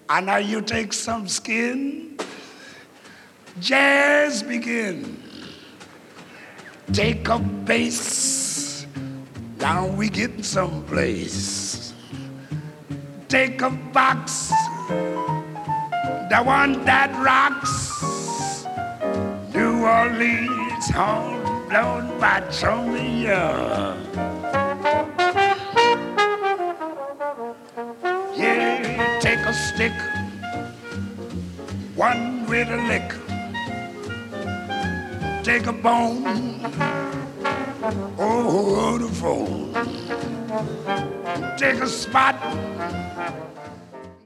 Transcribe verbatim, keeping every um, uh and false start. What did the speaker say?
And now you take some skin, jazz begin. Take a bass, now we get someplace. Take a box, the one that rocks. New Orleans, home blown by Tromeo. Yeah, take a stick, one with a lick. Take a bone, oh, the phone. Take a spot,